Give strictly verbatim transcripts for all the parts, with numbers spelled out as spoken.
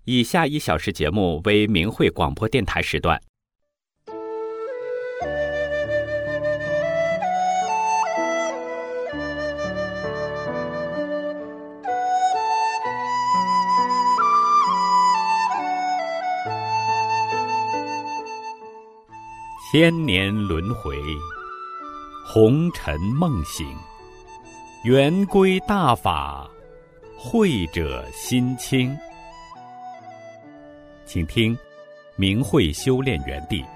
以下一小时节目为明慧广播电台时段。千年轮回，红尘梦醒，圆规大法，慧者心清。请听明慧修炼园地。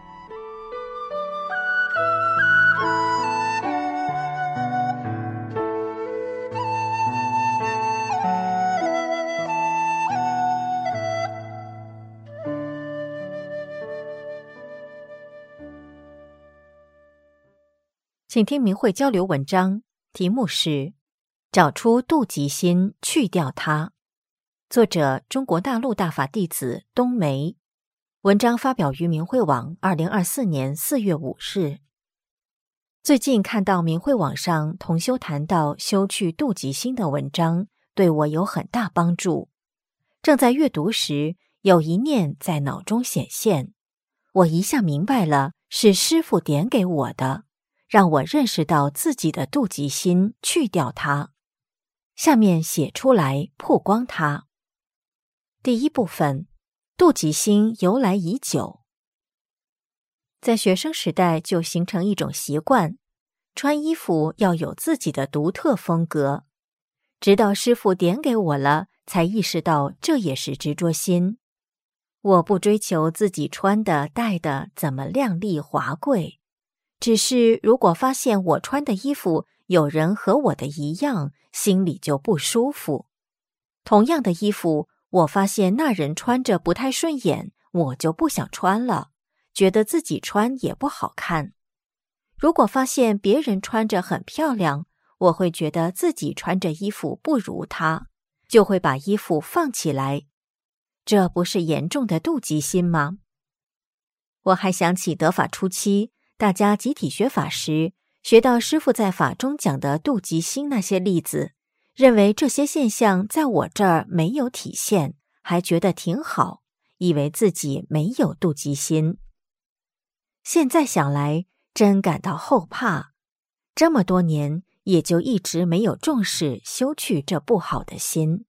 请听明慧交流文章，题目是找出妒忌心，去掉它。作者中国大陆大法弟子冬梅。文章发表于明慧网二零二四年四月五日。最近看到明慧网上同修谈到修去妒忌心的文章，对我有很大帮助。正在阅读时，有一念在脑中显现，我一下明白了，是师父点给我的，让我认识到自己的妒忌心，去掉它。下面写出来，曝光它。第一部分，妒忌心由来已久。在学生时代就形成一种习惯，穿衣服要有自己的独特风格。直到师父点给我了，才意识到这也是执着心。我不追求自己穿的戴的怎么靓丽华贵，只是如果发现我穿的衣服有人和我的一样，心里就不舒服。同样的衣服，我发现那人穿着不太顺眼，我就不想穿了，觉得自己穿也不好看。如果发现别人穿着很漂亮，我会觉得自己穿着衣服不如他，就会把衣服放起来。这不是严重的妒忌心吗？我还想起得法初期，大家集体学法时，学到师父在法中讲的妒忌心那些例子，认为这些现象在我这儿没有体现，还觉得挺好，以为自己没有妒忌心。现在想来，真感到后怕。这么多年，也就一直没有重视修去这不好的心。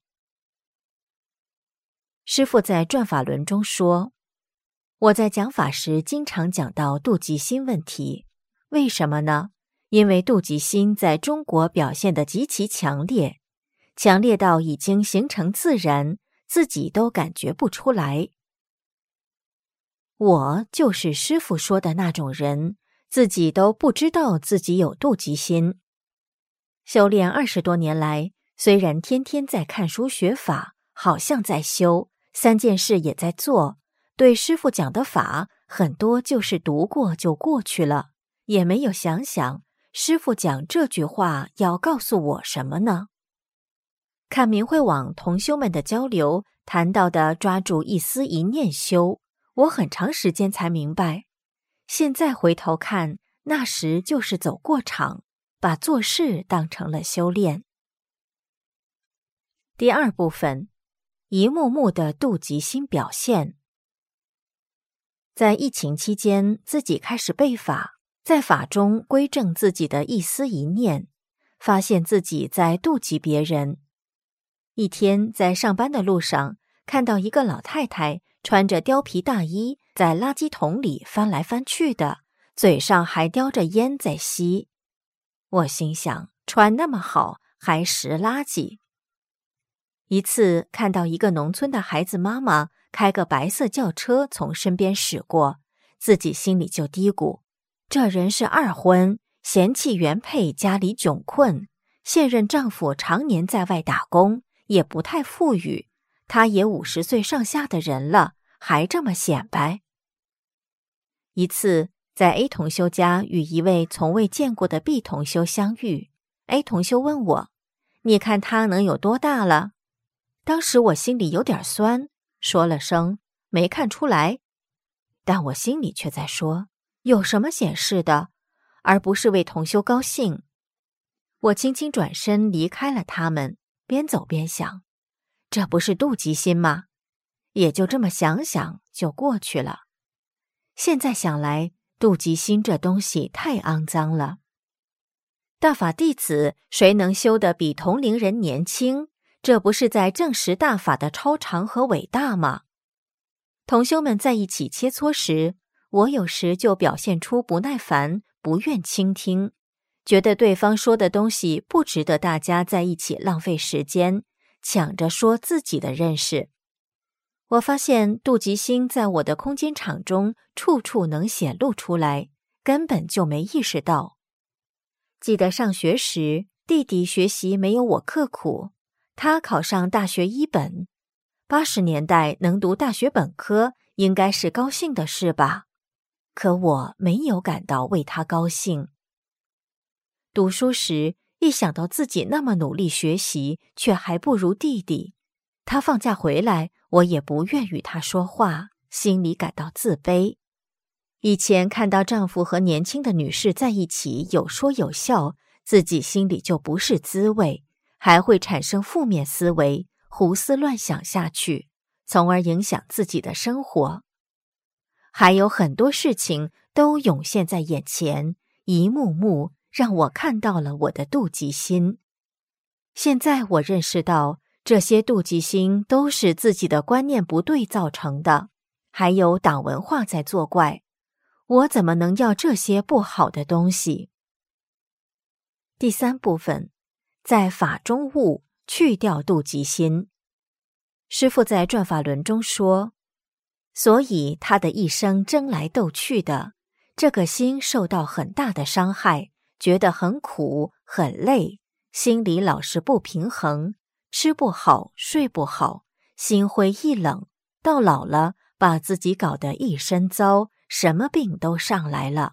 师父在转法轮中说，我在讲法时经常讲到妒忌心问题，为什么呢？因为妒忌心在中国表现得极其强烈，强烈到已经形成自然，自己都感觉不出来。我就是师父说的那种人，自己都不知道自己有妒忌心。修炼二十多年来，虽然天天在看书学法，好像在修，三件事也在做，对师父讲的法，很多就是读过就过去了，也没有想想师父讲这句话要告诉我什么呢？看明慧网同修们的交流，谈到的抓住一丝一念修，我很长时间才明白。现在回头看，那时就是走过场，把做事当成了修炼。第二部分，一幕幕的妒忌心表现。在疫情期间，自己开始背法，在法中归正自己的一丝一念，发现自己在妒忌别人。一天在上班的路上，看到一个老太太穿着貂皮大衣，在垃圾桶里翻来翻去的，嘴上还叼着烟在吸。我心想，穿那么好，还拾垃圾。一次看到一个农村的孩子妈妈开个白色轿车从身边驶过，自己心里就嘀咕，这人是二婚，嫌弃原配家里窘困，现任丈夫常年在外打工，也不太富裕，她也五十岁上下的人了，还这么显摆。一次在 A 同修家与一位从未见过的 B 同修相遇， A 同修问我，你看他能有多大了？当时我心里有点酸，说了声没看出来，但我心里却在说，有什么显示的，而不是为同修高兴。我轻轻转身离开了他们，边走边想，这不是妒忌心吗？ 也就这么想想就过去了。现在想来，妒忌心这东西太肮脏了。大法弟子谁能修得比同龄人年轻？这不是在证实大法的超常和伟大吗？同修们在一起切磋时，我有时就表现出不耐烦，不愿倾听，觉得对方说的东西不值得大家在一起浪费时间，抢着说自己的认识。我发现妒忌心在我的空间场中处处能显露出来，根本就没意识到。记得上学时，弟弟学习没有我刻苦，他考上大学一本。八十年代能读大学本科应该是高兴的事吧？可我没有感到为他高兴。读书时，一想到自己那么努力学习，却还不如弟弟，他放假回来，我也不愿与他说话，心里感到自卑。以前看到丈夫和年轻的女士在一起有说有笑，自己心里就不是滋味，还会产生负面思维，胡思乱想下去，从而影响自己的生活。还有很多事情都涌现在眼前，一幕幕让我看到了我的妒忌心。现在我认识到，这些妒忌心都是自己的观念不对造成的，还有党文化在作怪。我怎么能要这些不好的东西？第三部分，在法中悟，去掉妒忌心。师父在转法轮中说，所以他的一生争来斗去的，这个心受到很大的伤害，觉得很苦很累，心里老是不平衡，吃不好睡不好，心灰意冷，到老了把自己搞得一身糟，什么病都上来了。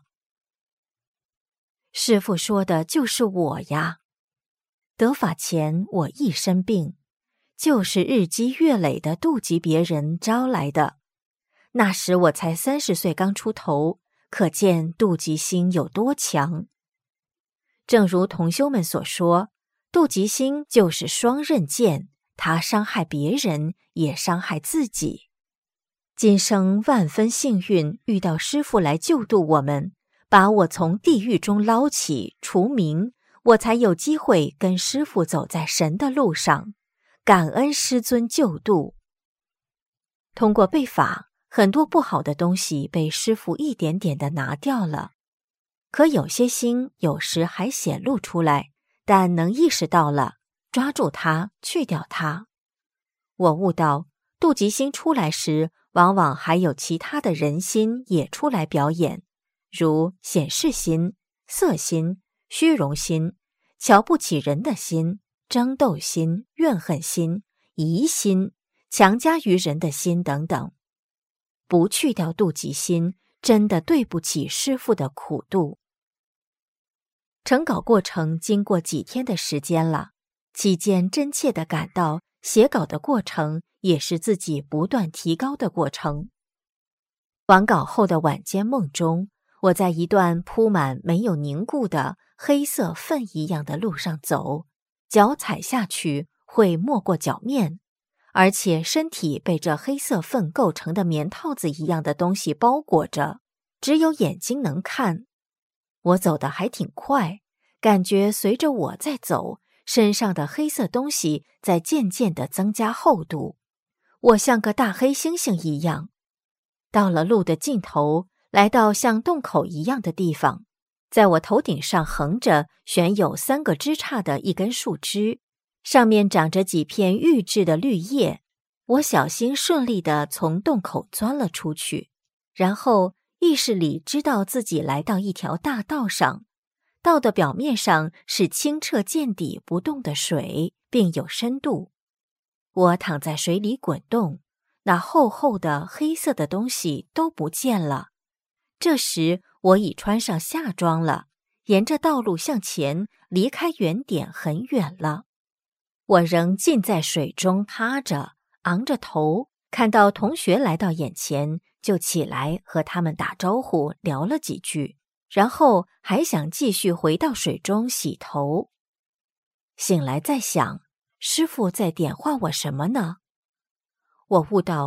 师父说的就是我呀。得法前我一身病，就是日积月累的妒忌别人招来的。那时我才三十岁刚出头，可见妒忌心有多强。正如同修们所说，妒忌心就是双刃剑，它伤害别人，也伤害自己。今生万分幸运，遇到师父来救度我们，把我从地狱中捞起，除名，我才有机会跟师父走在神的路上，感恩师尊救度。通过背法，很多不好的东西被师父一点点地拿掉了，可有些心有时还显露出来，但能意识到了，抓住它，去掉它。我悟到，妒忌心出来时，往往还有其他的人心也出来表演，如显示心、色心、虚荣心、瞧不起人的心、争斗心、怨恨心、疑心、强加于人的心等等。不去掉妒忌心，真的对不起师父的苦度。成稿过程经过几天的时间了，期间真切地感到写稿的过程也是自己不断提高的过程。完稿后的晚间梦中，我在一段铺满没有凝固的黑色粪一样的路上走，脚踩下去会没过脚面，而且身体被这黑色粪构成的棉套子一样的东西包裹着，只有眼睛能看。我走得还挺快，感觉随着我在走，身上的黑色东西在渐渐地增加厚度，我像个大黑猩猩一样。到了路的尽头，来到像洞口一样的地方，在我头顶上横着悬有三个枝杈的一根树枝，上面长着几片预制的绿叶。我小心顺利地从洞口钻了出去，然后意识里知道自己来到一条大道上，道的表面上是清澈见底不动的水，并有深度。我躺在水里滚动，那厚厚的黑色的东西都不见了。这时我已穿上夏装了，沿着道路向前，离开原点很远了。我仍浸在水中趴着，昂着头，看到同学来到眼前，就起来和他们打招呼，聊了几句，然后还想继续回到水中洗头。醒来再想，师父在点化我什么呢？我悟到，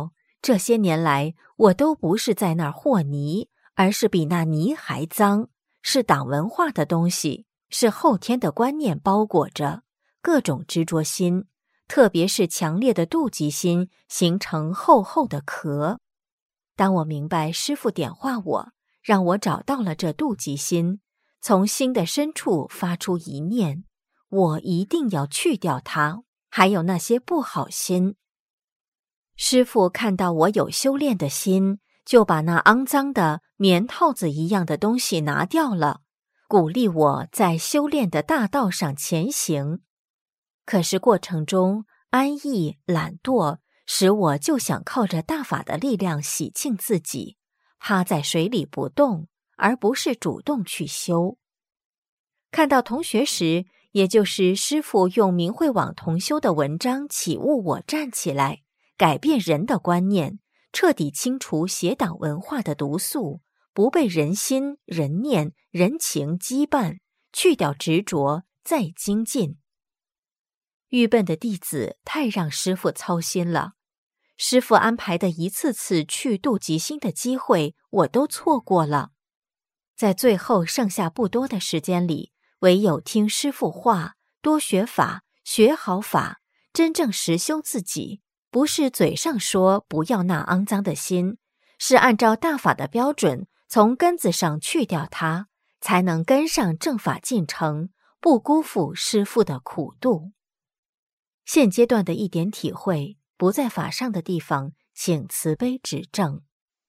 这些年来，我都不是在那儿和泥，而是比那泥还脏，是党文化的东西，是后天的观念包裹着各种执着心，特别是强烈的妒忌心，形成厚厚的壳。当我明白师父点化我，让我找到了这妒忌心，从心的深处发出一念，我一定要去掉它，还有那些不好心。师父看到我有修炼的心，就把那肮脏的棉套子一样的东西拿掉了，鼓励我在修炼的大道上前行。可是过程中安逸懒惰，使我就想靠着大法的力量洗净自己，趴在水里不动，而不是主动去修。看到同学时，也就是师父用明慧网同修的文章启悟我站起来，改变人的观念，彻底清除邪党文化的毒素，不被人心、人念、人情羁绊，去掉执着，再精进。愚笨的弟子太让师父操心了，师父安排的一次次去度己心的机会，我都错过了。在最后剩下不多的时间里，唯有听师父话，多学法，学好法，真正实修自己，不是嘴上说不要那肮脏的心，是按照大法的标准，从根子上去掉它，才能跟上正法进程，不辜负师父的苦度。现阶段的一点体会，不在法上的地方，请慈悲指正。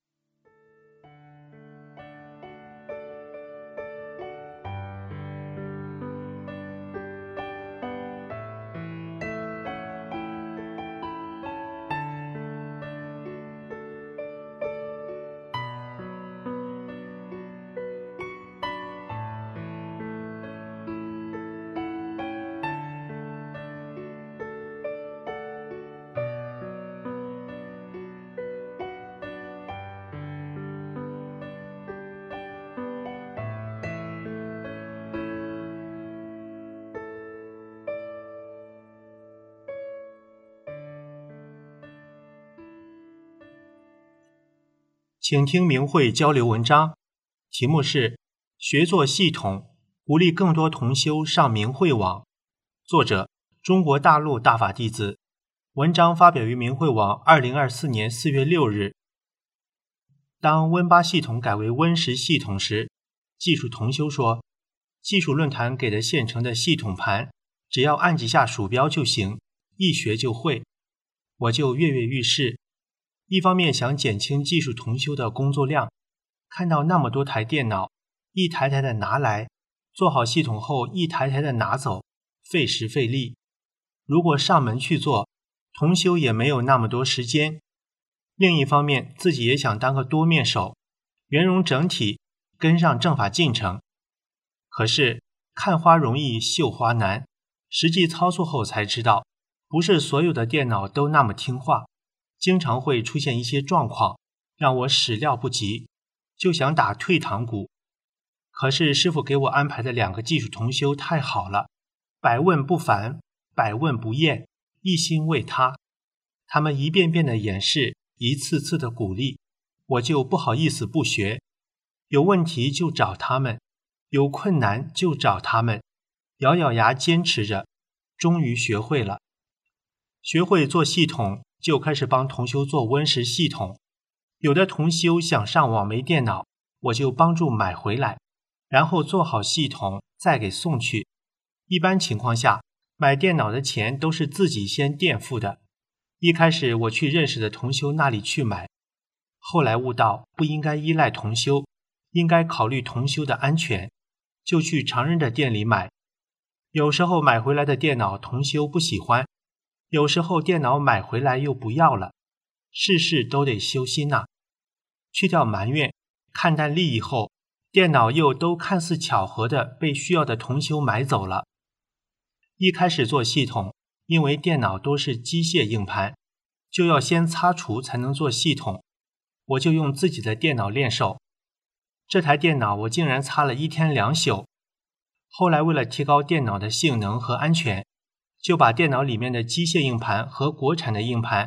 请听明慧交流文章，题目是学做系统，鼓励更多同修上明慧网。作者中国大陆大法弟子，文章发表于明慧网二零二四年四月六日。当温八系统改为温十系统时，技术同修说，技术论坛给的现成的系统盘，只要按几下鼠标就行，一学就会。我就跃跃欲试，一方面想减轻技术同修的工作量，看到那么多台电脑，一台台的拿来，做好系统后一台台的拿走，费时费力。如果上门去做，同修也没有那么多时间。另一方面，自己也想当个多面手，圆融整体，跟上正法进程。可是看花容易绣花难，实际操作后才知道，不是所有的电脑都那么听话，经常会出现一些状况，让我始料不及，就想打退堂鼓。可是师父给我安排的两个技术同修太好了，百问不烦，百问不厌，一心为他。他们一遍遍的演示，一次次的鼓励，我就不好意思不学。有问题就找他们，有困难就找他们，咬咬牙坚持着，终于学会了。学会做系统，就开始帮同修做温十系统。有的同修想上网没电脑，我就帮助买回来，然后做好系统再给送去。一般情况下，买电脑的钱都是自己先垫付的。一开始我去认识的同修那里去买，后来悟到不应该依赖同修，应该考虑同修的安全，就去常人的店里买。有时候买回来的电脑同修不喜欢，有时候电脑买回来又不要了，事事都得修心呐、啊。去掉埋怨，看淡利益后，电脑又都看似巧合的被需要的同修买走了。一开始做系统，因为电脑都是机械硬盘，就要先擦除才能做系统，我就用自己的电脑练手。这台电脑我竟然擦了一天两宿。后来为了提高电脑的性能和安全，就把电脑里面的机械硬盘和国产的硬盘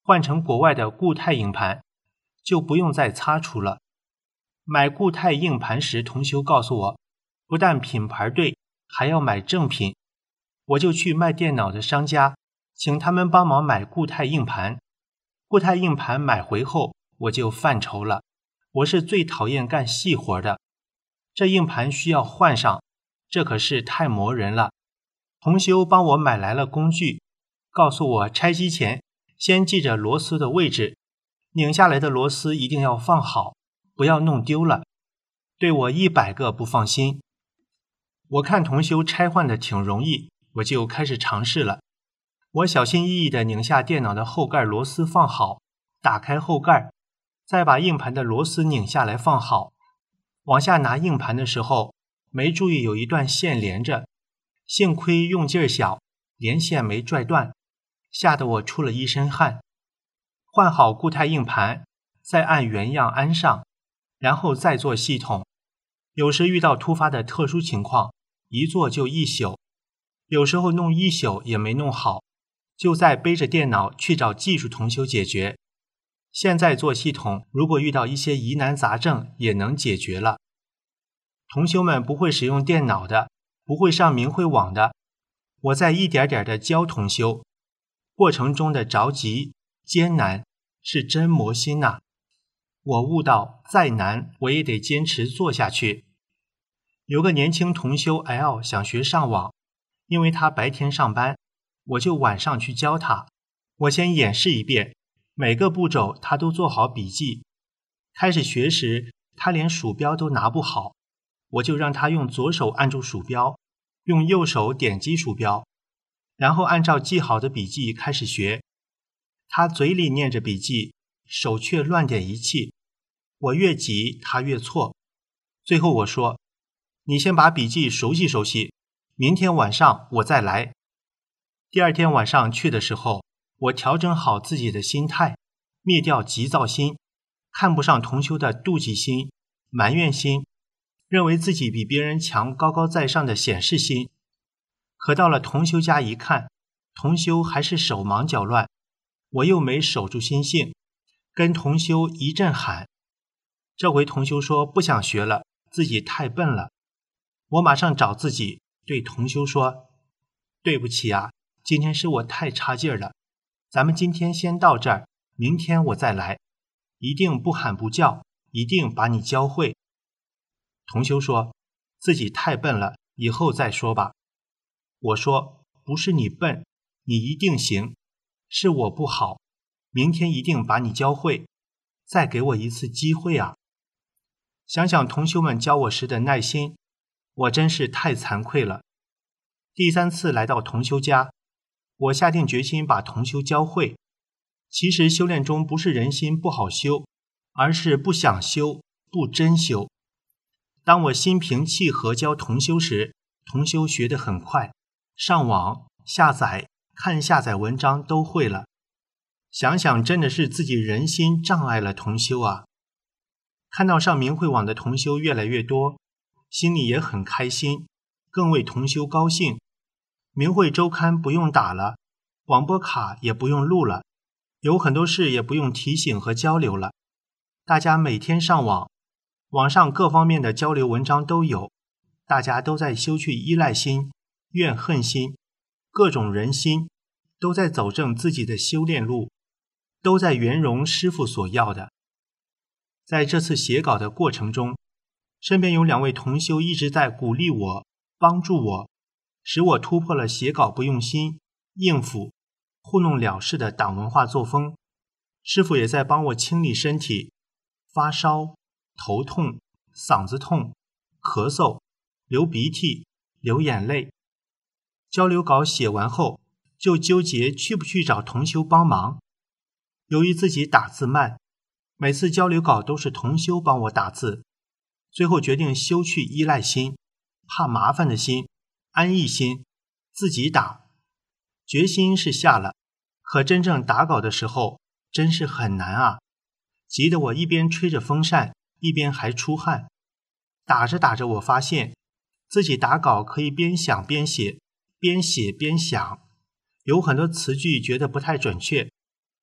换成国外的固态硬盘，就不用再擦除了。买固态硬盘时，同修告诉我，不但品牌对，还要买正品。我就去卖电脑的商家，请他们帮忙买固态硬盘。固态硬盘买回后，我就犯愁了。我是最讨厌干细活的，这硬盘需要换上，这可是太磨人了。同修帮我买来了工具，告诉我拆机前先记着螺丝的位置，拧下来的螺丝一定要放好，不要弄丢了，对我一百个不放心。我看同修拆换的挺容易，我就开始尝试了。我小心翼翼地拧下电脑的后盖螺丝放好，打开后盖，再把硬盘的螺丝拧下来放好。往下拿硬盘的时候，没注意有一段线连着，幸亏用劲小，连线没拽断，吓得我出了一身汗。换好固态硬盘，再按原样安上，然后再做系统。有时遇到突发的特殊情况，一做就一宿，有时候弄一宿也没弄好，就再背着电脑去找技术同修解决。现在做系统，如果遇到一些疑难杂症也能解决了。同修们不会使用电脑的，不会上明慧网的，我在一点点的教同修，过程中的着急艰难是真磨心呐、啊。我悟到再难我也得坚持做下去。有个年轻同修 L 想学上网，因为他白天上班，我就晚上去教他。我先演示一遍，每个步骤他都做好笔记。开始学时他连鼠标都拿不好，我就让他用左手按住鼠标，用右手点击鼠标，然后按照记好的笔记开始学。他嘴里念着笔记，手却乱点一气，我越急他越错。最后我说，你先把笔记熟悉熟悉，明天晚上我再来。第二天晚上去的时候，我调整好自己的心态，灭掉急躁心，看不上同修的妒忌心、埋怨心，认为自己比别人强高高在上的显示心。可到了同修家一看，同修还是手忙脚乱，我又没守住心性，跟同修一阵喊。这回同修说不想学了，自己太笨了。我马上找自己，对同修说，对不起啊，今天是我太差劲了，咱们今天先到这儿，明天我再来，一定不喊不叫，一定把你教会。同修说自己太笨了，以后再说吧。我说不是你笨，你一定行，是我不好，明天一定把你教会，再给我一次机会啊。想想同修们教我时的耐心，我真是太惭愧了。第三次来到同修家，我下定决心把同修教会。其实修炼中不是人心不好修，而是不想修，不真修。当我心平气和教同修时，同修学得很快，上网下载看下载文章都会了。想想真的是自己人心障碍了同修啊。看到上明慧网的同修越来越多，心里也很开心，更为同修高兴。明慧周刊不用打了，广播卡也不用录了，有很多事也不用提醒和交流了。大家每天上网，网上各方面的交流文章都有，大家都在修去依赖心、怨恨心，各种人心，都在走正自己的修炼路，都在圆融师父所要的。在这次写稿的过程中，身边有两位同修一直在鼓励我、帮助我，使我突破了写稿不用心、应付、糊弄了事的党文化作风。师父也在帮我清理身体，发烧、头痛、嗓子痛、咳嗽、流鼻涕、流眼泪。交流稿写完后，就纠结去不去找同修帮忙。由于自己打字慢，每次交流稿都是同修帮我打字，最后决定修去依赖心、怕麻烦的心、安逸心，自己打。决心是下了，可真正打稿的时候真是很难啊，急得我一边吹着风扇，一边还出汗。打着打着，我发现自己打稿可以边想边写，边写边想，有很多词句觉得不太准确，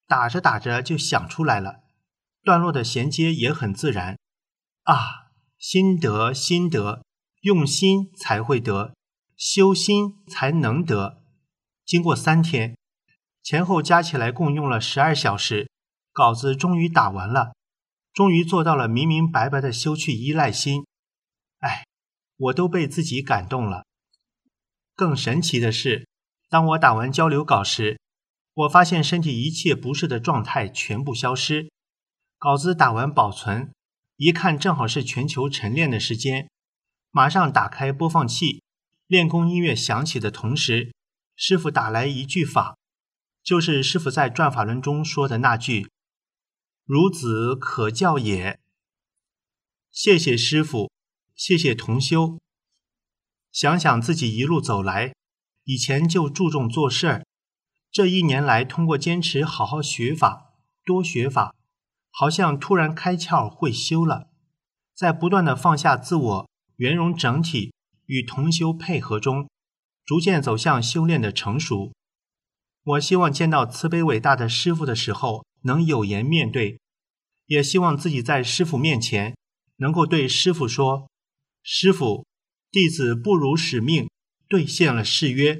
打着打着就想出来了，段落的衔接也很自然。啊，心得心得，用心才会得，修心才能得。经过三天，前后加起来共用了十二小时，稿子终于打完了，终于做到了明明白白的修去依赖心。哎，我都被自己感动了。更神奇的是，当我打完交流稿时，我发现身体一切不适的状态全部消失。稿子打完保存，一看正好是全球晨练的时间，马上打开播放器，练功音乐响起的同时，师父打来一句法，就是师父在转法轮中说的那句孺子可教也。谢谢师父，谢谢同修。想想自己一路走来，以前就注重做事儿，这一年来通过坚持好好学法，多学法，好像突然开窍会修了，在不断的放下自我，圆融整体，与同修配合中，逐渐走向修炼的成熟。我希望见到慈悲伟大的师父的时候能有颜面对，也希望自己在师父面前能够对师父说，师父，弟子不辱使命，兑现了誓约。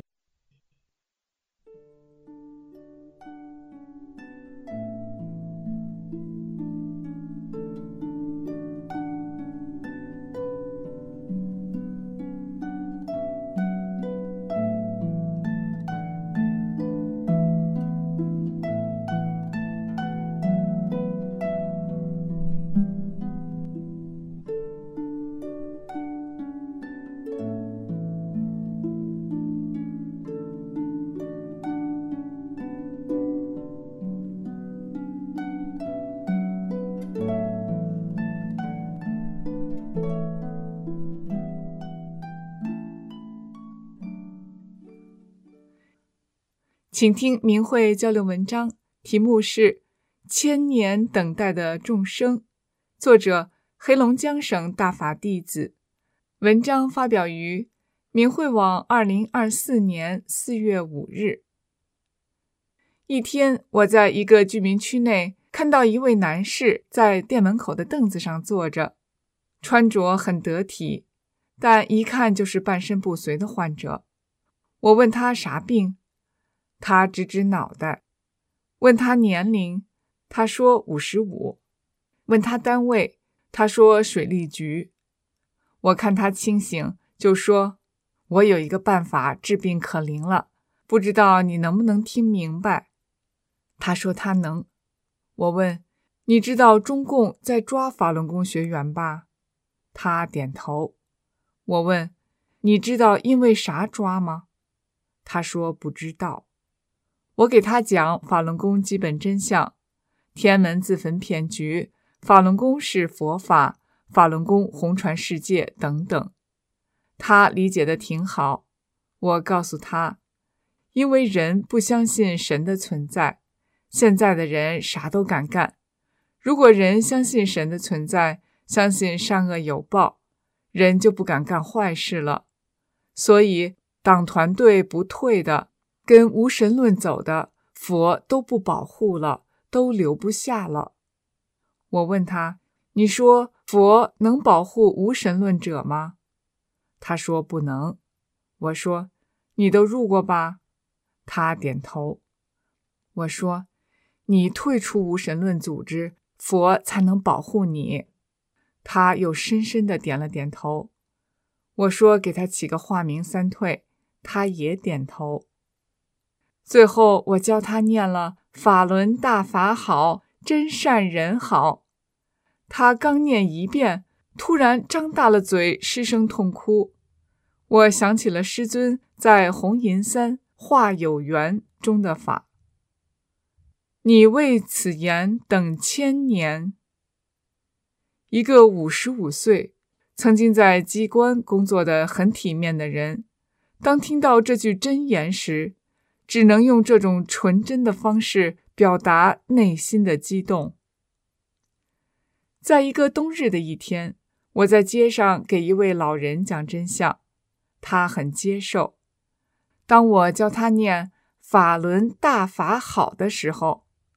请听明慧交流文章，题目是千年等待的众生，作者黑龙江省大法弟子。文章发表于明慧网二零二四年四月五日。一天，我在一个居民区内看到一位男士在店门口的凳子上坐着，穿着很得体，但一看就是半身不遂的患者。我问他啥病，他指指脑袋。问他年龄，他说五十五。问他单位，他说水利局。我看他清醒，就说，我有一个办法治病可灵了，不知道你能不能听明白。他说他能。我问，你知道中共在抓法轮功学员吧？他点头。我问，你知道因为啥抓吗？他说不知道。我给他讲法轮功基本真相，天安门自焚骗局，法轮功是佛法，法轮功红传世界等等。他理解得挺好。我告诉他，因为人不相信神的存在，现在的人啥都敢干。如果人相信神的存在，相信善恶有报，人就不敢干坏事了。所以党团队不退的，跟无神论走的，佛都不保护了，都留不下了。我问他，你说佛能保护无神论者吗？他说不能。我说，你都入过吧？他点头。我说，你退出无神论组织，佛才能保护你。他又深深地点了点头。我说给他起个化名三退，他也点头。最后我教他念了法轮大法好，真善人好。他刚念一遍，突然张大了嘴，失声痛哭。我想起了师尊在红银山化有缘中的法，你为此言等千年。一个五十五岁曾经在机关工作的很体面的人，当听到这句真言时，只能用这种纯真的方式表达内心的激动。在一个冬日的一天，我在街上给一位老人讲真相，他很接受。当我教他念法轮大法好的时候，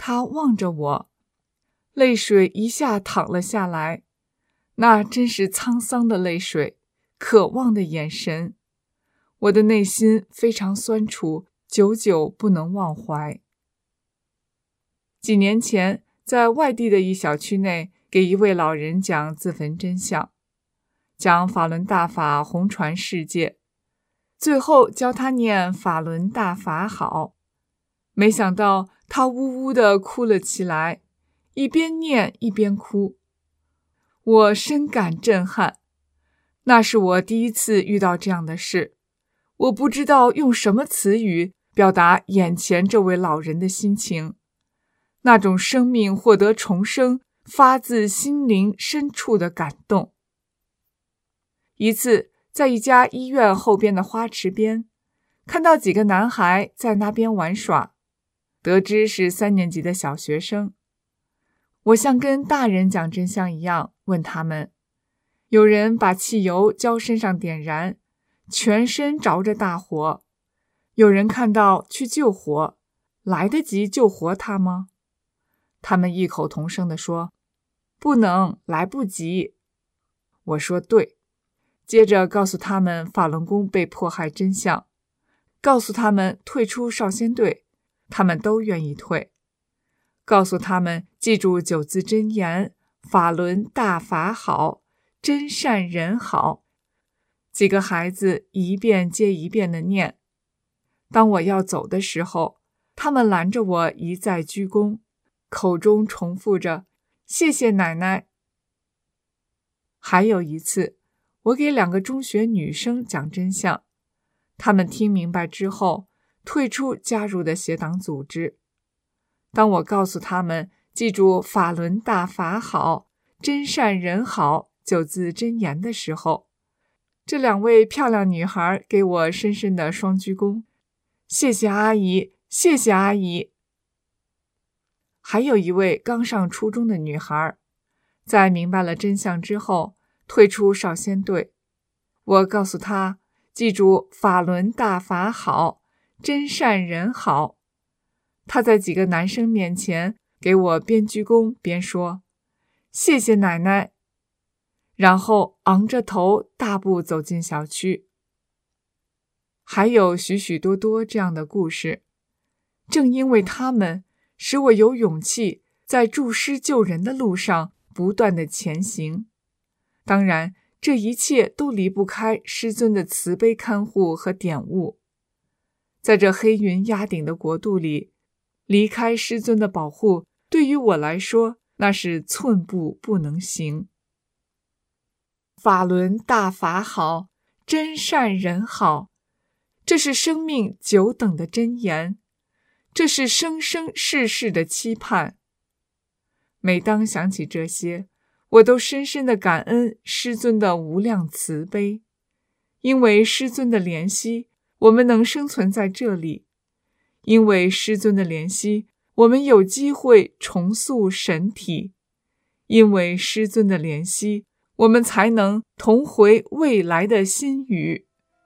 他望着我，泪水一下淌了下来，那真是沧桑的泪水，渴望的眼神。我的内心非常酸楚，久久不能忘怀。几年前，在外地的一小区内，给一位老人讲自焚真相，讲法轮大法红传世界，最后教他念法轮大法好。没想到他呜呜地哭了起来，一边念一边哭。我深感震撼，那是我第一次遇到这样的事。我不知道用什么词语表达眼前这位老人的心情，那种生命获得重生，发自心灵深处的感动。一次，在一家医院后边的花池边，看到几个男孩在那边玩耍，得知是三年级的小学生。我像跟大人讲真相一样，问他们，有人把汽油浇身上点燃，全身着着大火，有人看到去救火，来得及救活他吗？他们异口同声地说，不能，来不及。我说对，接着告诉他们法轮功被迫害真相，告诉他们退出少先队，他们都愿意退，告诉他们记住九字真言，法轮大法好，真善人好。几个孩子一遍接一遍地念。当我要走的时候，他们拦着我一再鞠躬，口中重复着谢谢奶奶。还有一次，我给两个中学女生讲真相，她们听明白之后，退出加入的邪党组织。当我告诉她们记住法轮大法好，真善人好九字真言的时候，这两位漂亮女孩给我深深的双鞠躬，谢谢阿姨，谢谢阿姨。还有一位刚上初中的女孩，在明白了真相之后，退出少先队。我告诉她，记住法轮大法好，真善人好。她在几个男生面前给我边鞠躬边说，谢谢奶奶。然后昂着头大步走进小区。还有许许多多这样的故事，正因为他们，使我有勇气在助师救人的路上不断地前行。当然，这一切都离不开师尊的慈悲看护和点悟。在这黑云压顶的国度里，离开师尊的保护，对于我来说，那是寸步不能行。法轮大法好，真善人好，这是生命久等的真言，这是生生世世的期盼。每当想起这些，我都深深地感恩师尊的无量慈悲，因为师尊的怜惜，我们能生存在这里；因为师尊的怜惜，我们有机会重塑神体；因为师尊的怜惜，我们才能同回未来的新语。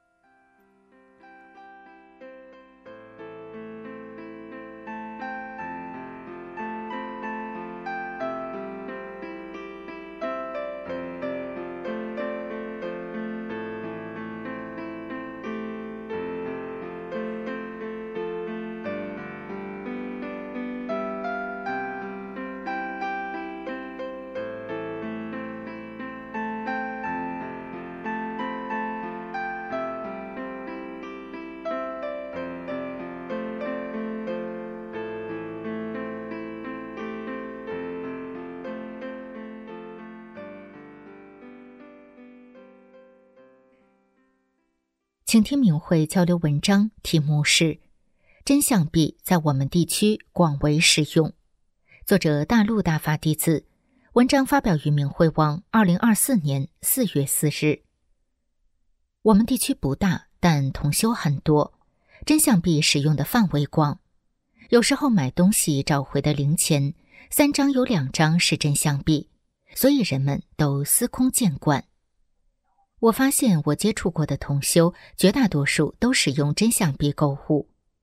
请听明慧交流文章，题目是真相币在我们地区广为使用，作者大陆大法弟子，文章发表于明慧网二零二四年四月四日。我们地区不大，但同修很多，真相币使用的范围广，有时候买东西找回的零钱，三张有两张是真相币，所以人们都司空见惯。我发现我接触过的同修，绝大多数都使用真相币购物。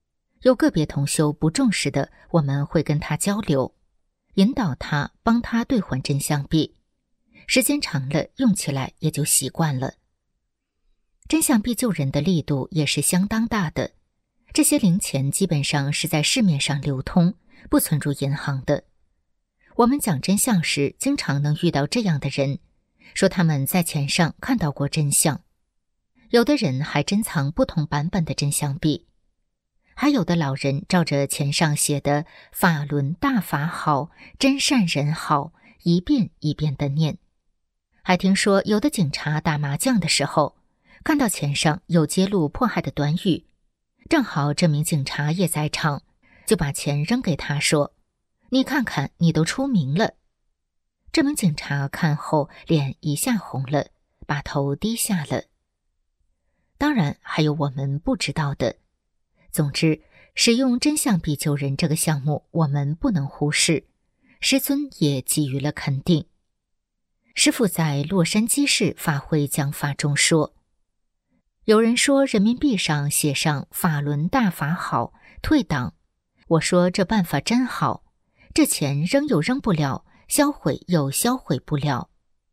有个别同修不重视的，我们会跟他交流，引导他，帮他兑换真相币。时间长了，用起来也就习惯了。真相币救人的力度也是相当大的，这些零钱基本上是在市面上流通，不存入银行的。我们讲真相时，经常能遇到这样的人，说他们在钱上看到过真相。有的人还珍藏不同版本的真相币，还有的老人照着钱上写的法轮大法好，真善人好，一遍一遍地念。还听说有的警察打麻将的时候，看到钱上有揭露迫害的短语，正好这名警察也在场，就把钱扔给他说，你看看，你都出名了。这名警察看后脸一下红了，把头低下了。当然还有我们不知道的。总之，使用真相币救人这个项目我们不能忽视，师尊也给予了肯定。师父在洛杉矶市法会讲法中说，有人说人民币上写上法轮大法好，退档。我说这办法真好，这钱扔又扔不了，销毁又销毁不了。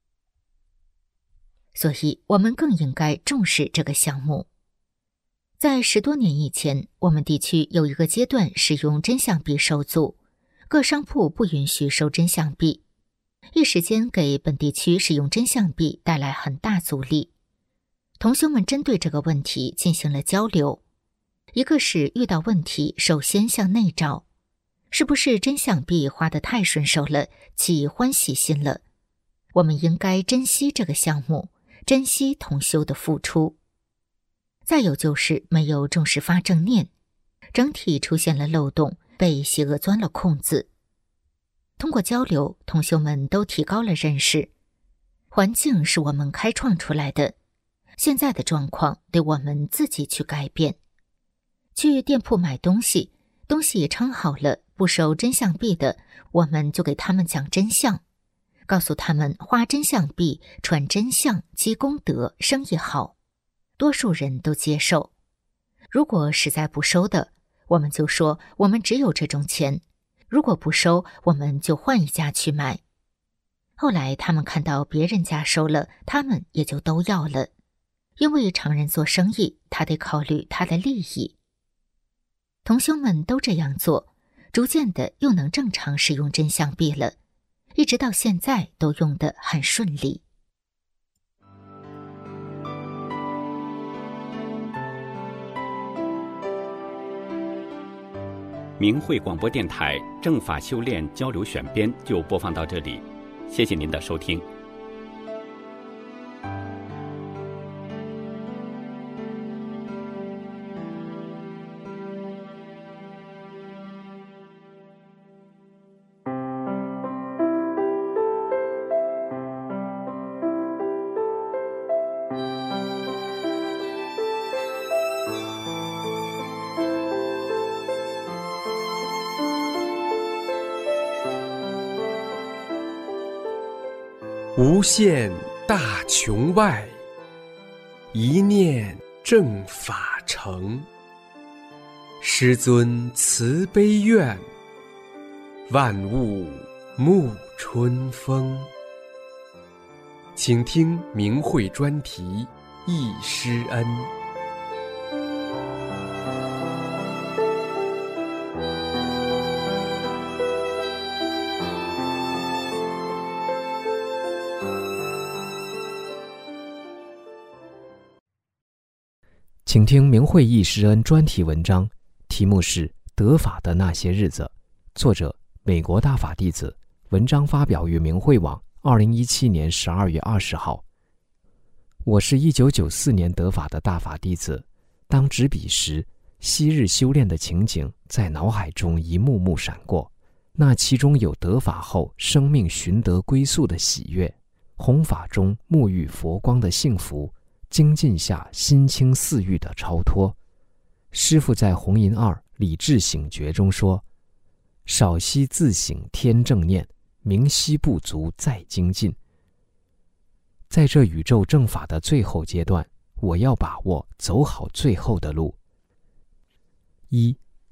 所以我们更应该重视这个项目。在十多年以前，我们地区有一个阶段使用真相币收租，各商铺不允许收真相币，一时间给本地区使用真相币带来很大阻力。同修们针对这个问题进行了交流，一个是遇到问题首先向内找，是不是真相币花得太顺手了，起欢喜心了？我们应该珍惜这个项目，珍惜同修的付出。再有就是没有重视发正念，整体出现了漏洞，被邪恶钻了空子。通过交流，同修们都提高了认识。环境是我们开创出来的，现在的状况得我们自己去改变。去店铺买东西，东西称好了，不收真相币的，我们就给他们讲真相，告诉他们花真相币传真相积功德，生意好。多数人都接受。如果实在不收的，我们就说我们只有这种钱，如果不收，我们就换一家去买。后来他们看到别人家收了，他们也就都要了。因为常人做生意，他得考虑他的利益。同修们都这样做，逐渐的又能正常使用真相币了，一直到现在都用得很顺利。 明慧广播电台正法修炼交流选编就播放到这里，谢谢您的收听。 无限大穹外，一念正法成。师尊慈悲愿，万物沐春风。请听明慧专题忆师恩。 请听明慧忆师恩专题文章，题目是《得法的那些日子》，作者美国大法弟子，文章发表于明慧网，二零一七年十二月二十号。我是一九九四年得法的大法弟子，当执笔时，昔日修炼的情景在脑海中一幕幕闪过，那其中有得法后生命寻得归宿的喜悦，弘法中沐浴佛光的幸福，精进下心清似玉的超脱。师父在弘淫二理智醒觉中说，少息自省天正念，明晰不足再精进。在这宇宙正法的最后阶段，我要把握走好最后的路。一，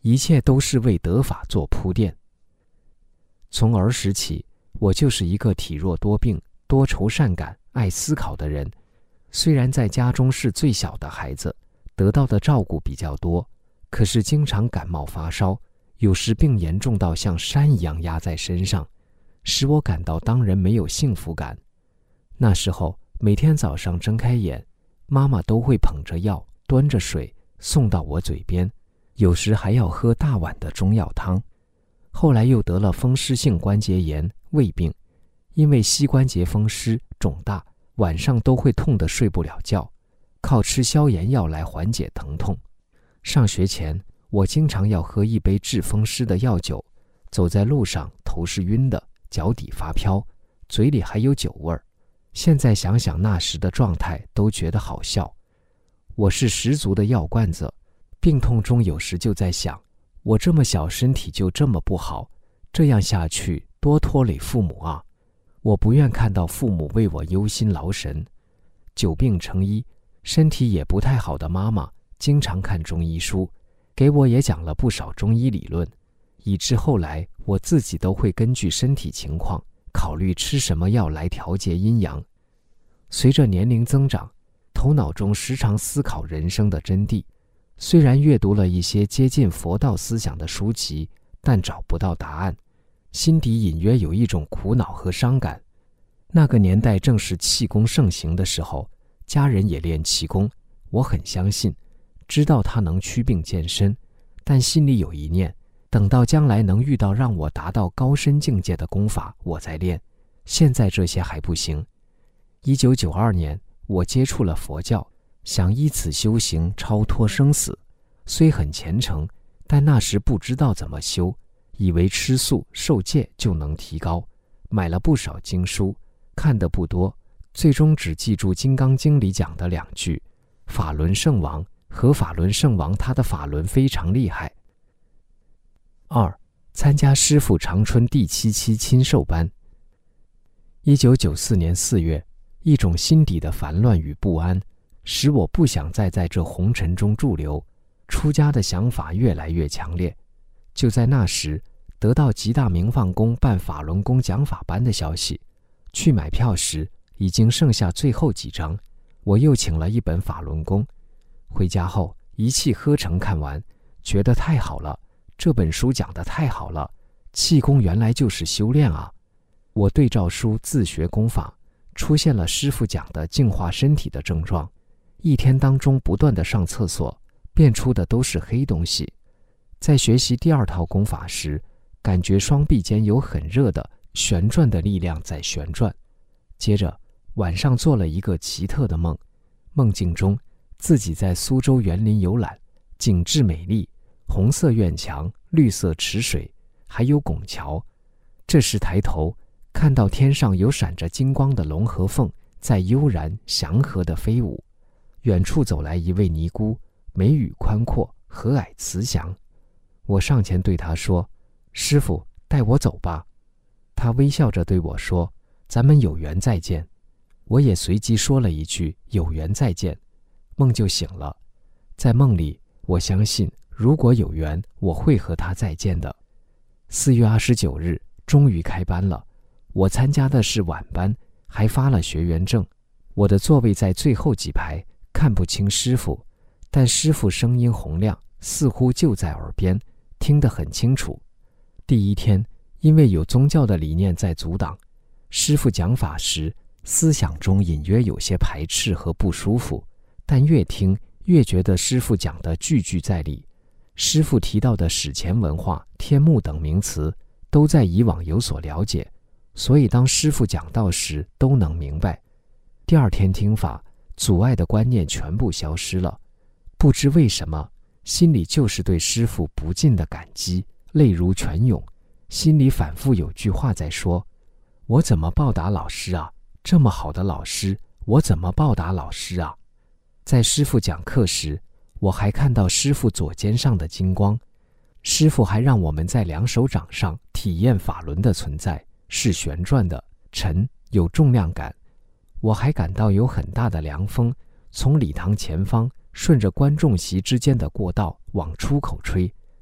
一切都是为得法做铺垫。从儿时起，我就是一个体弱多病、多愁善感、爱思考的人。虽然在家中是最小的孩子，得到的照顾比较多，可是经常感冒发烧，有时病严重到像山一样压在身上，使我感到当人没有幸福感。那时候每天早上睁开眼，妈妈都会捧着药，端着水送到我嘴边，有时还要喝大碗的中药汤。后来又得了风湿性关节炎、胃病，因为膝关节风湿肿大，晚上都会痛得睡不了觉，靠吃消炎药来缓解疼痛。上学前，我经常要喝一杯治风湿的药酒，走在路上头是晕的，脚底发飘，嘴里还有酒味儿。现在想想那时的状态，都觉得好笑。我是十足的药罐子，病痛中有时就在想，我这么小身体就这么不好，这样下去多拖累父母啊！我不愿看到父母为我忧心劳神。久病成医，身体也不太好的妈妈经常看中医书，给我也讲了不少中医理论，以致后来我自己都会根据身体情况考虑吃什么药来调节阴阳。随着年龄增长，头脑中时常思考人生的真谛，虽然阅读了一些接近佛道思想的书籍，但找不到答案，心底隐约有一种苦恼和伤感。那个年代正是气功盛行的时候，家人也练气功，我很相信，知道它能祛病健身，但心里有一念，等到将来能遇到让我达到高深境界的功法，我再练。现在这些还不行。一九九二年，我接触了佛教，想依此修行超脱生死，虽很虔诚，但那时不知道怎么修，以为吃素受戒就能提高，买了不少经书，看得不多，最终只记住《金刚经》里讲的两句：法轮圣王和法轮圣王他的法轮非常厉害。二、参加师父长春第七期亲授班。一九九四年四月，一种心底的烦乱与不安，使我不想再在这红尘中驻留，出家的想法越来越强烈。就在那时，得到吉大明放宫办法轮功讲法班的消息，去买票时已经剩下最后几张，我又请了一本法轮功。回家后一气呵成看完，觉得太好了，这本书讲得太好了，气功原来就是修炼啊！我对照书自学功法，出现了师父讲的净化身体的症状，一天当中不断地上厕所，变出的都是黑东西。在学习第二套功法时，感觉双臂间有很热的旋转的力量在旋转。接着晚上做了一个奇特的梦，梦境中自己在苏州园林游览，景致美丽，红色院墙，绿色池水，还有拱桥。这时抬头看到天上有闪着金光的龙和凤在悠然祥和地飞舞，远处走来一位尼姑，眉宇宽阔，和蔼慈祥。我上前对她说：师父，带我走吧。她微笑着对我说：咱们有缘再见。我也随即说了一句有缘再见，梦就醒了。在梦里，我相信如果有缘，我会和他再见的。四月二十九日终于开班了，我参加的是晚班，还发了学员证。我的座位在最后几排，看不清师父，但师父声音洪亮，似乎就在耳边，听得很清楚。第一天，因为有宗教的理念在阻挡，师父讲法时，思想中隐约有些排斥和不舒服，但越听越觉得师父讲的句句在理。师父提到的史前文化、天幕等名词，都在以往有所了解，所以当师父讲道时都能明白。第二天听法，阻碍的观念全部消失了，不知为什么，心里就是对师父不尽的感激，泪如泉涌，心里反复有句话在说：我怎么报答老师啊？这么好的老师，我怎么报答老师啊？在师父讲课时，我还看到师父左肩上的金光，师父还让我们在两手掌上体验法轮的存在，是旋转的，沉，有重量感。我还感到有很大的凉风从礼堂前方顺着观众席之间的过道往出口吹，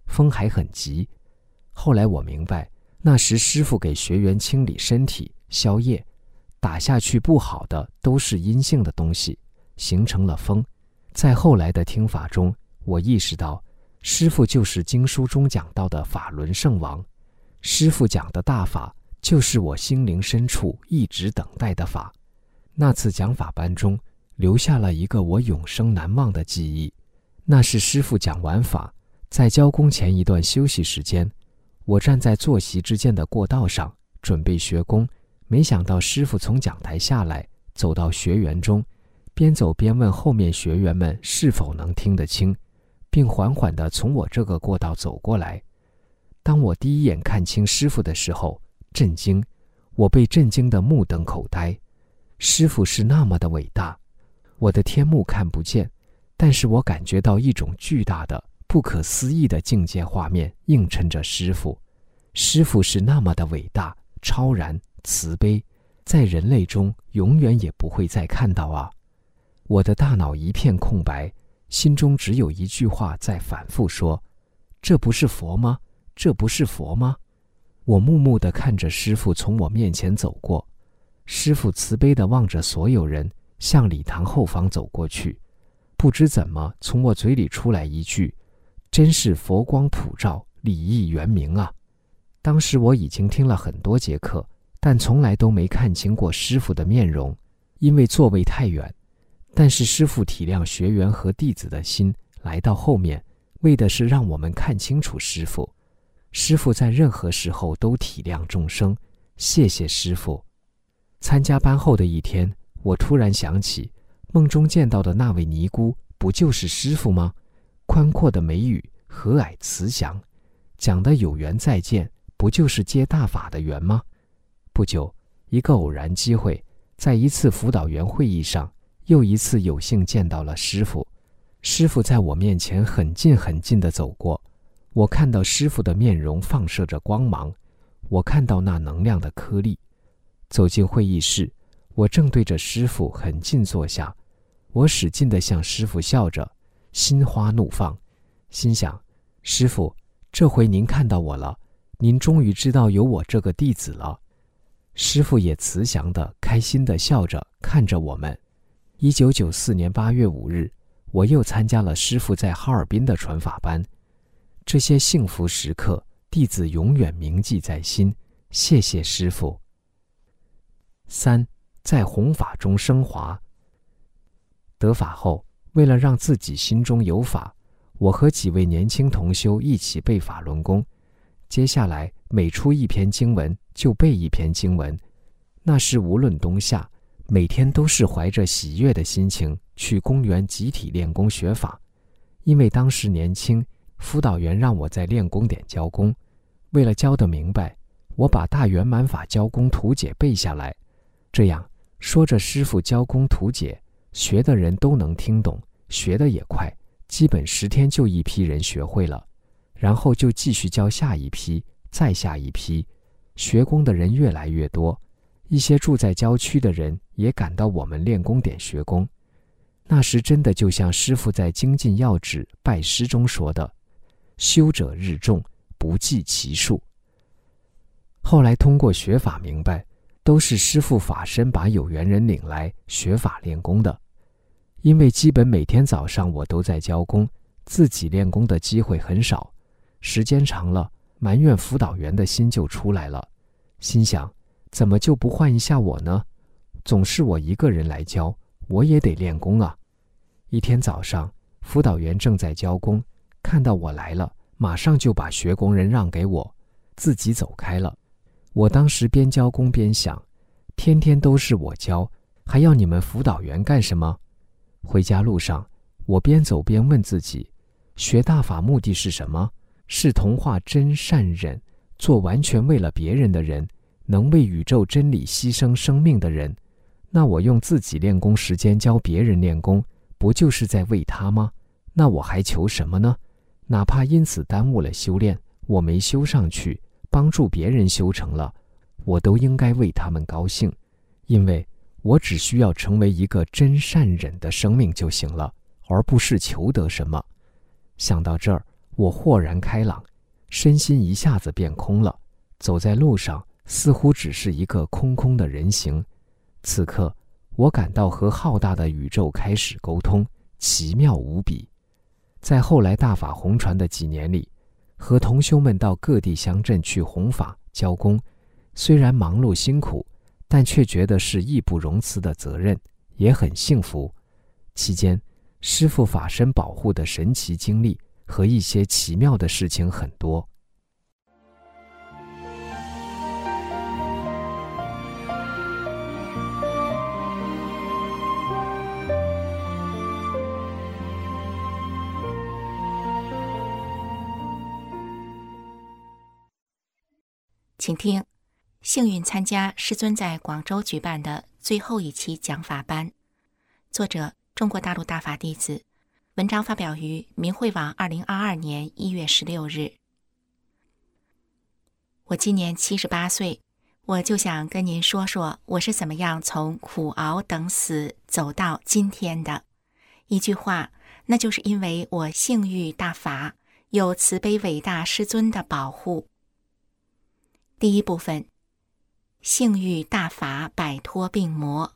风还很急。后来我明白，那时师父给学员清理身体、消业，打下去不好的都是阴性的东西，形成了风。在后来的听法中，我意识到师父就是经书中讲到的法轮圣王，师父讲的大法就是我心灵深处一直等待的法。那次讲法班中留下了一个我永生难忘的记忆，那是师父讲完法，在交功前一段休息时间，我站在坐席之间的过道上准备学功，没想到师父从讲台下来，走到学员中，边走边问后面学员们是否能听得清，并缓缓地从我这个过道走过来。当我第一眼看清师父的时候，震惊，我被震惊得目瞪口呆。师父是那么的伟大，我的天目看不见，但是我感觉到一种巨大的、不可思议的境界画面映衬着师父。师父是那么的伟大、超然、慈悲，在人类中永远也不会再看到啊！我的大脑一片空白，心中只有一句话在反复说：这不是佛吗？这不是佛吗？我木木地看着师父从我面前走过，师父慈悲地望着所有人，向礼堂后方走过去。不知怎么从我嘴里出来一句：真是佛光普照，礼义圆明啊！当时我已经听了很多节课，但从来都没看清过师父的面容，因为座位太远。但是师父体谅学员和弟子的心，来到后面，为的是让我们看清楚师父。师父在任何时候都体谅众生，谢谢师父。参加班后的一天，我突然想起，梦中见到的那位尼姑不就是师父吗？宽阔的眉宇，和蔼慈祥，讲的有缘再见，不就是接大法的缘吗？不久，一个偶然机会，在一次辅导员会议上，又一次有幸见到了师父。师父在我面前很近很近地走过，我看到师父的面容放射着光芒，我看到那能量的颗粒。走进会议室，我正对着师父很近坐下，我使劲地向师父笑着，心花怒放，心想：师父，这回您看到我了，您终于知道有我这个弟子了。师父也慈祥地、开心地笑着看着我们。一九九四年八月五日，我又参加了师父在哈尔滨的传法班。这些幸福时刻，弟子永远铭记在心，谢谢师父。三，在弘法中升华。得法后，为了让自己心中有法，我和几位年轻同修一起背法轮功。接下来每出一篇经文就背一篇经文，那是无论冬夏，每天都是怀着喜悦的心情去公园集体练功学法。因为当时年轻，辅导员让我在练功点教功，为了教得明白，我把大圆满法教功图解背下来。这样说着师父教功图解，学的人都能听懂，学得也快，基本十天就一批人学会了，然后就继续教下一批，再下一批，学功的人越来越多。一些住在郊区的人也赶到我们练功点学功。那时真的就像师父在精进要旨拜师中说的：修者日众，不计其数。后来通过学法明白，都是师父法身把有缘人领来学法练功的。因为基本每天早上我都在教功，自己练功的机会很少，时间长了，埋怨辅导员的心就出来了。心想，怎么就不换一下我呢？总是我一个人来教，我也得练功啊。一天早上，辅导员正在教功，看到我来了，马上就把学功人让给我，自己走开了。我当时边教功边想，天天都是我教，还要你们辅导员干什么？回家路上，我边走边问自己，学大法目的是什么？是同化真善忍，做完全为了别人的人，能为宇宙真理牺牲生命的人。那我用自己练功时间教别人练功，不就是在为他吗？那我还求什么呢？哪怕因此耽误了修炼，我没修上去，帮助别人修成了，我都应该为他们高兴，因为我只需要成为一个真善忍的生命就行了，而不是求得什么。想到这儿， 我豁然开朗，身心一下子变空了，走在路上似乎只是一个空空的人形。此刻我感到和浩大的宇宙开始沟通，奇妙无比。在后来大法弘传的几年里，和同修们到各地乡镇去弘法教功，虽然忙碌辛苦，但却觉得是义不容辞的责任，也很幸福。期间师父法身保护的神奇经历和一些奇妙的事情很多。 请听，幸运参加师尊在广州举办的最后一期讲法班。作者：中国大陆大法弟子。文章发表于明慧网二零二二年一月十六日。我今年七十八岁，我就想跟您说说我是怎么样从苦熬等死走到今天的。一句话，那就是因为我幸遇大法，有慈悲伟大师尊的保护。第一部分，幸遇大法，摆脱病魔。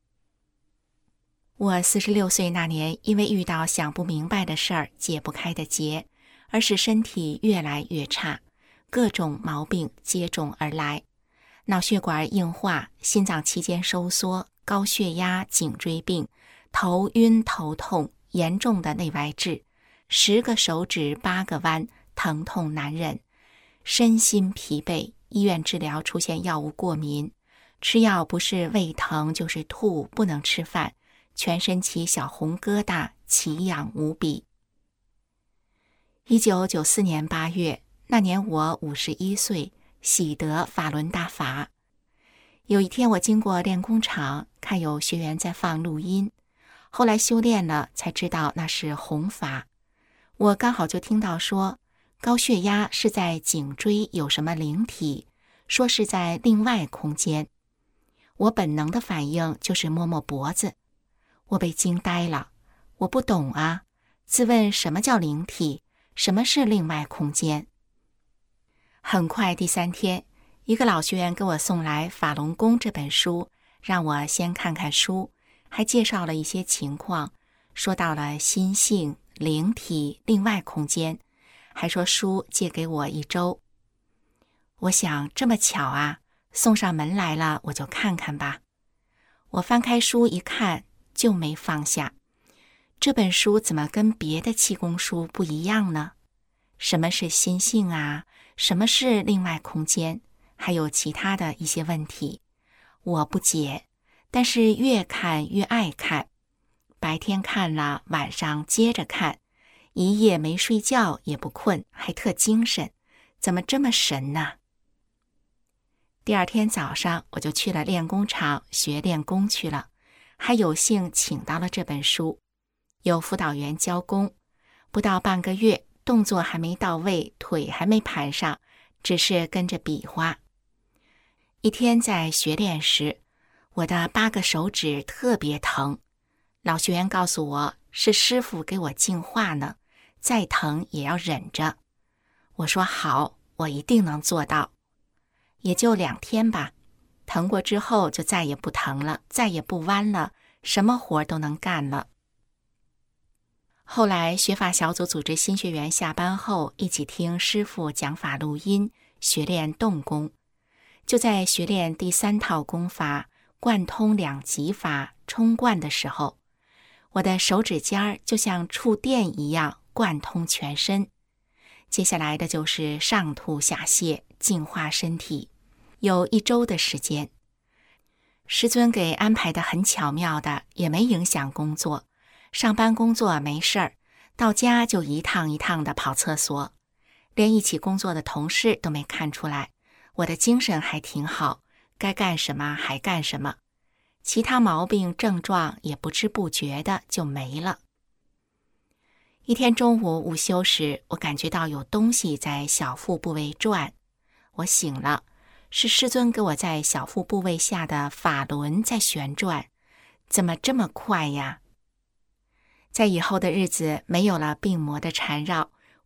我四十六岁那年，因为遇到想不明白的事儿，解不开的结，而使身体越来越差，各种毛病接踵而来，脑血管硬化，心脏期间收缩，高血压、颈椎病，头晕头痛，严重的内外痔，十个手指八个弯，疼痛难忍，身心疲惫。医院治疗出现药物过敏，吃药不是胃疼就是吐，不能吃饭，全身起小红疙瘩，奇痒无比。一九九四年八月，那年我五十一岁，喜得法轮大法。有一天我经过练功场，看有学员在放录音，后来修炼了才知道那是弘法。我刚好就听到说高血压是在颈椎有什么灵体，说是在另外空间。我本能的反应就是摸摸脖子，我被惊呆了，我不懂啊，自问什么叫灵体，什么是另外空间。很快第三天，一个老学员给我送来《法轮功》这本书，让我先看看书，还介绍了一些情况，说到了心性、灵体、另外空间，还说书借给我一周。我想这么巧啊，送上门来了，我就看看吧。我翻开书一看，就没放下。这本书怎么跟别的气功书不一样呢？什么是心性啊？什么是另外空间？还有其他的一些问题，我不解，但是越看越爱看。白天看了，晚上接着看，一夜没睡觉也不困，还特精神，怎么这么神呢？第二天早上我就去了练功场学练功去了，还有幸请到了这本书，有辅导员教功，不到半个月，动作还没到位，腿还没盘上，只是跟着比划。一天在学练时，我的八个手指特别疼，老学员告诉我是师父给我净化呢，再疼也要忍着。我说好，我一定能做到。也就两天吧，疼过之后就再也不疼了，再也不弯了，什么活都能干了。后来学法小组组织新学员下班后一起听师父讲法录音，学练动功。就在学练第三套功法贯通两极法冲贯的时候，我的手指尖儿就像触电一样贯通全身。接下来的就是上吐下泻，净化身体，有一周的时间。师尊给安排的很巧妙的，也没影响工作。上班工作没事儿，到家就一趟一趟的跑厕所，连一起工作的同事都没看出来。我的精神还挺好，该干什么还干什么，其他毛病症状也不知不觉的就没了。一天中午午休时，我感觉到有东西在小腹部位转，我醒了，是师尊给我在小腹部位下的法轮在旋转，怎么这么快呀？在以后的日子没有了病魔的缠绕，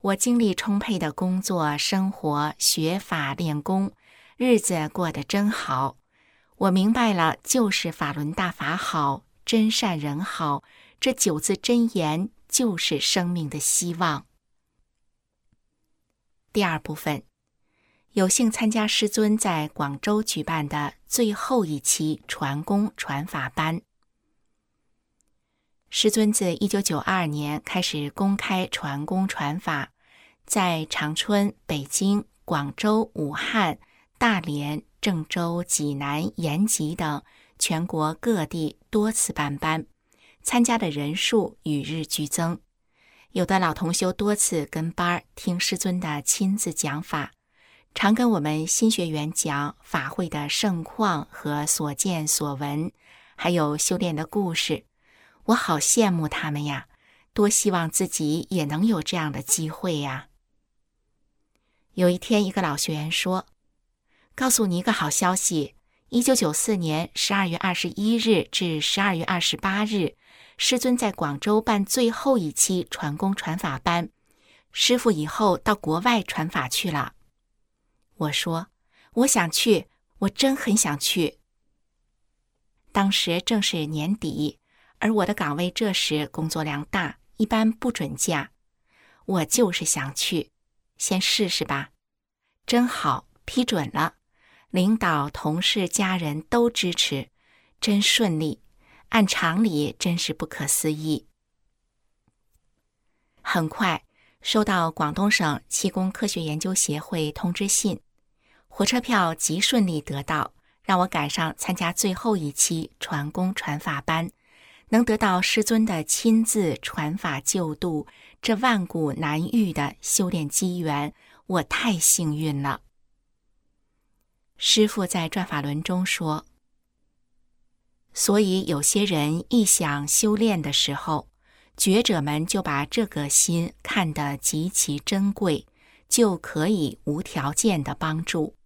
我精力充沛的工作、生活、学法、练功，日子过得真好。我明白了，就是法轮大法好，真善人好，这九字真言就是生命的希望。第二部分，有幸参加师尊在广州举办的最后一期传功传法班。师尊自一九九二年开始公开传功传法，在长春、北京、广州、武汉、大连、郑州、济南、延吉等全国各地多次办班，参加的人数与日俱增。有的老同修多次跟班听师尊的亲自讲法，常跟我们新学员讲法会的盛况和所见所闻，还有修炼的故事。我好羡慕他们呀，多希望自己也能有这样的机会呀。有一天，一个老学员说，告诉你一个好消息，一九九四年十二月二十一日至十二月二十八日，师尊在广州办最后一期传功传法班，师父以后到国外传法去了。我说，我想去，我真很想去。当时正是年底，而我的岗位这时工作量大，一般不准假。我就是想去，先试试吧。真好，批准了。领导、同事、家人都支持，真顺利。按常理真是不可思议。很快收到广东省气功科学研究协会通知信，火车票极顺利得到，让我赶上参加最后一期传功传法班，能得到师尊的亲自传法救度，这万古难遇的修炼机缘，我太幸运了。师父在转法轮中说，所以有些人一想修炼的时候，觉者们就把这个心看得极其珍贵，就可以无条件的帮助。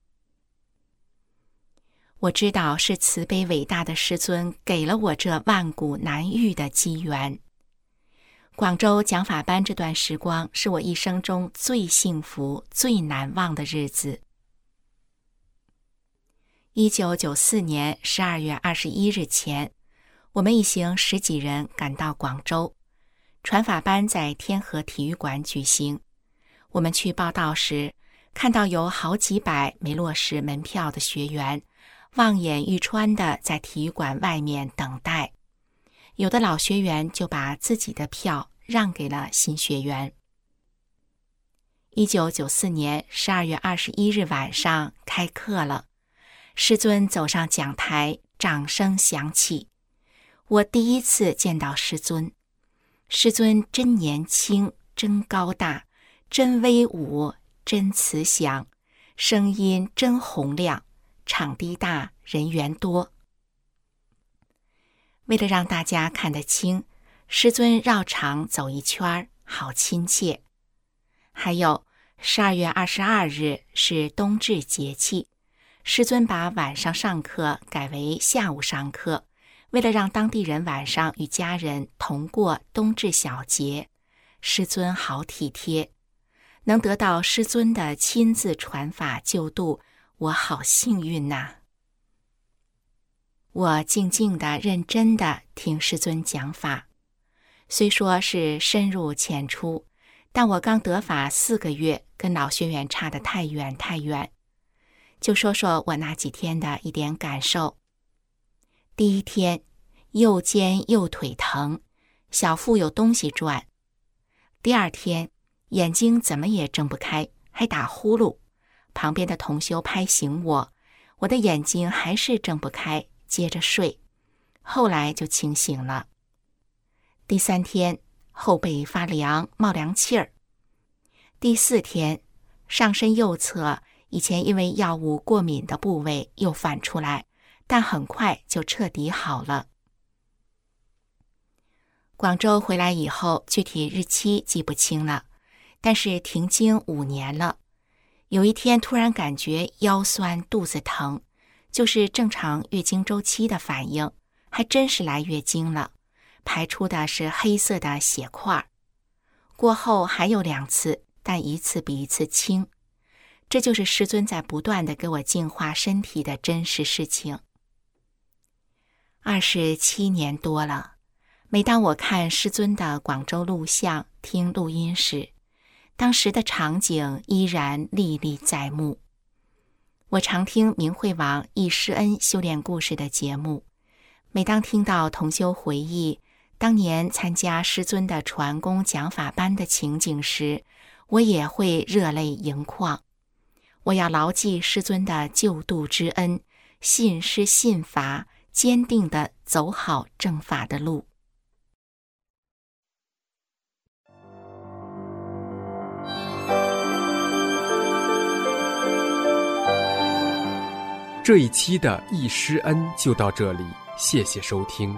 我知道是慈悲伟大的师尊给了我这万古难遇的机缘。广州讲法班这段时光是我一生中最幸福、最难忘的日子。一九九四年十二月二十一日前，我们一行十几人赶到广州，传法班在天河体育馆举行。我们去报到时，看到有好几百没落实门票的学员，望眼欲穿地在体育馆外面等待。有的老学员就把自己的票让给了新学员。一九九四年十二月二十一日晚上开课了。师尊走上讲台，掌声响起。我第一次见到师尊，师尊真年轻，真高大，真威武，真慈祥，声音真洪亮，场地大，人员多。为了让大家看得清，师尊绕场走一圈，好亲切。还有十二月二十二日是冬至节气，师尊把晚上上课改为下午上课，为了让当地人晚上与家人同过冬至小节，师尊好体贴。能得到师尊的亲自传法救度，我好幸运呐！我静静地、认真地听师尊讲法，虽说是深入浅出，但我刚得法四个月，跟老学员差得太远太远。就说说我那几天的一点感受。第一天，右肩右腿疼，小腹有东西转。第二天，眼睛怎么也睁不开，还打呼噜，旁边的同修拍醒我，我的眼睛还是睁不开，接着睡，后来就清醒了。第三天，后背发凉，冒凉气儿。第四天，上身右侧以前因为药物过敏的部位又反出来，但很快就彻底好了。广州回来以后，具体日期记不清了，但是停经五年了。有一天突然感觉腰酸肚子疼，就是正常月经周期的反应，还真是来月经了，排出的是黑色的血块。 过后还有两次，但一次比一次轻。这就是师尊在不断地给我净化身体的真实事情。二十七年多了，每当我看师尊的广州录像、听录音时，当时的场景依然历历在目。我常听明慧网易师恩修炼故事的节目，每当听到同修回忆当年参加师尊的传功讲法班的情景时，我也会热泪盈眶。我要牢记师尊的救度之恩，信师信法，坚定地走好正法的路。 这一期的易师恩就到这里，谢谢收听。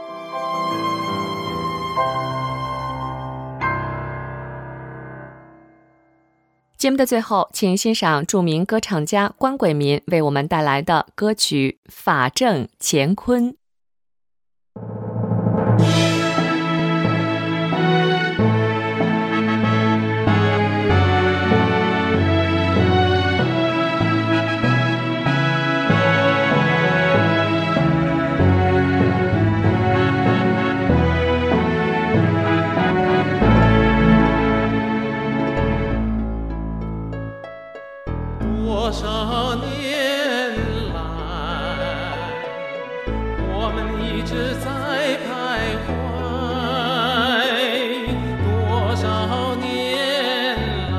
节目的最后，请欣赏著名歌唱家关贵民为我们带来的歌曲《法正乾坤》。 多少年来，我们一直在徘徊，多少年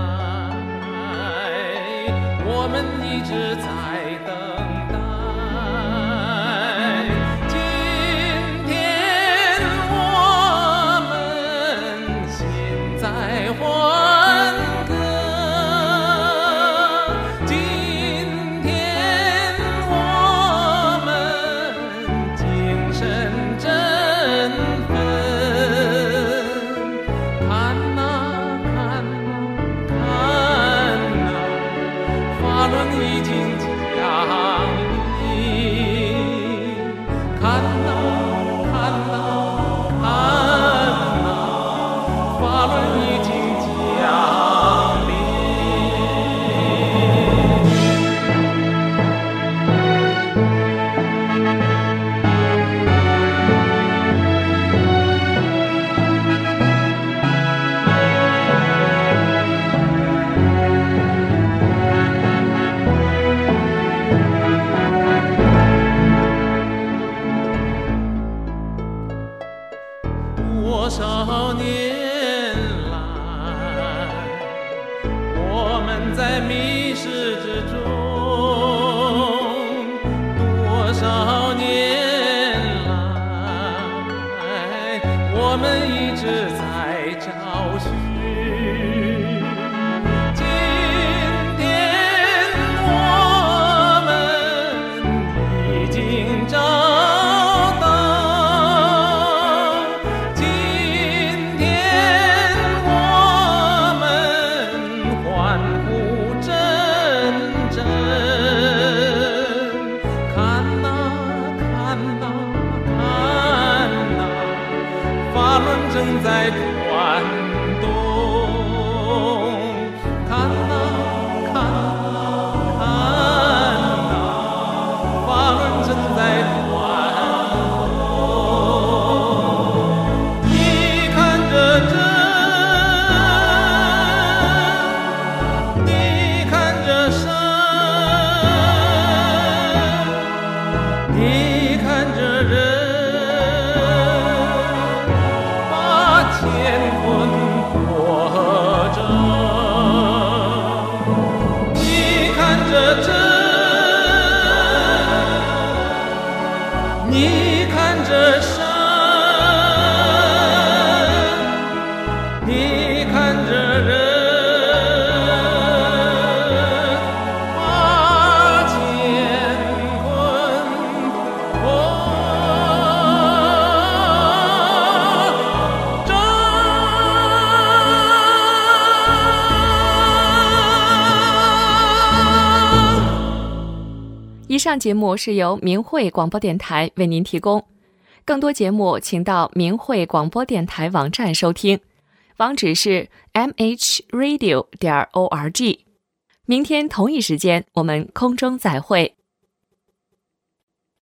来，我们一直在等待。今天我们心在欢歌，多少年来，我们在迷失之中，多少年来，我们一直在找寻。今天我们已经找正在转动，看呐看呐看呐，法轮正在转动。你看着真，你看着神，你看着人。乾坤活着，你看着真，你看着神，你看着人，把乾坤活。 以上节目是由明慧广播电台为您提供，更多节目请到明慧广播电台网站收听。 网址是 m h radio 点 org。明天同一时间，我们空中再会。